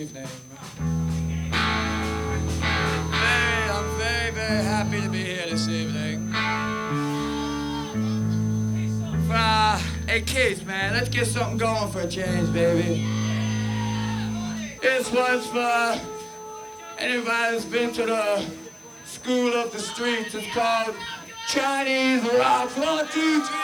evening. I'm very, very happy to be here this evening. Hey kids, man, let's get something going for a change, baby. This one's for anybody that's been to the school of the streets. It's called Chinese Rock. 1, 2, 3.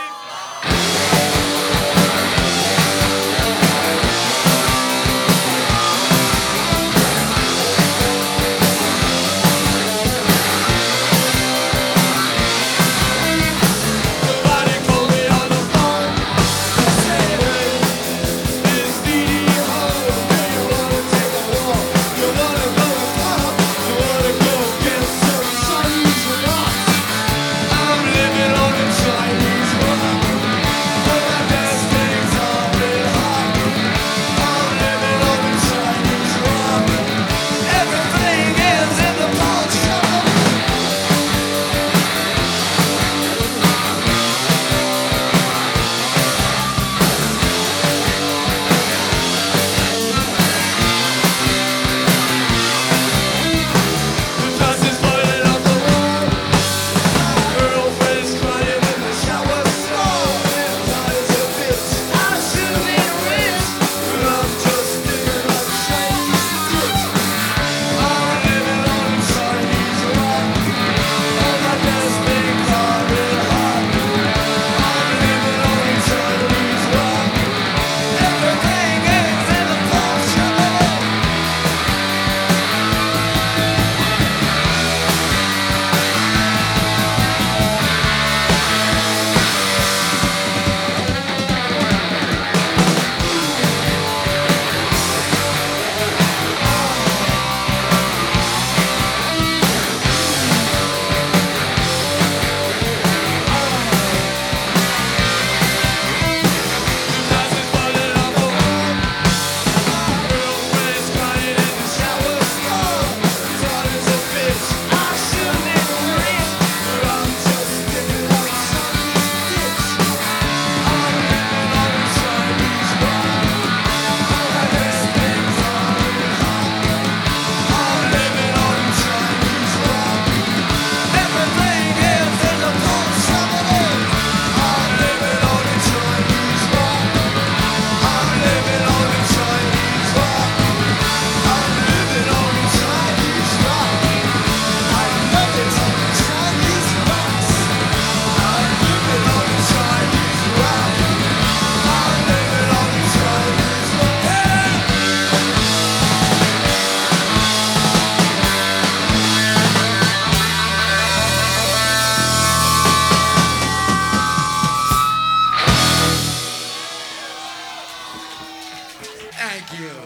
Thank you.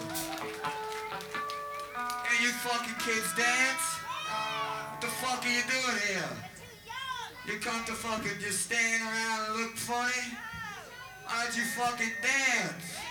Hey, you fucking kids dance? What the fuck are you doing here? You come to fucking just stand around and look funny? Why'd you fucking dance?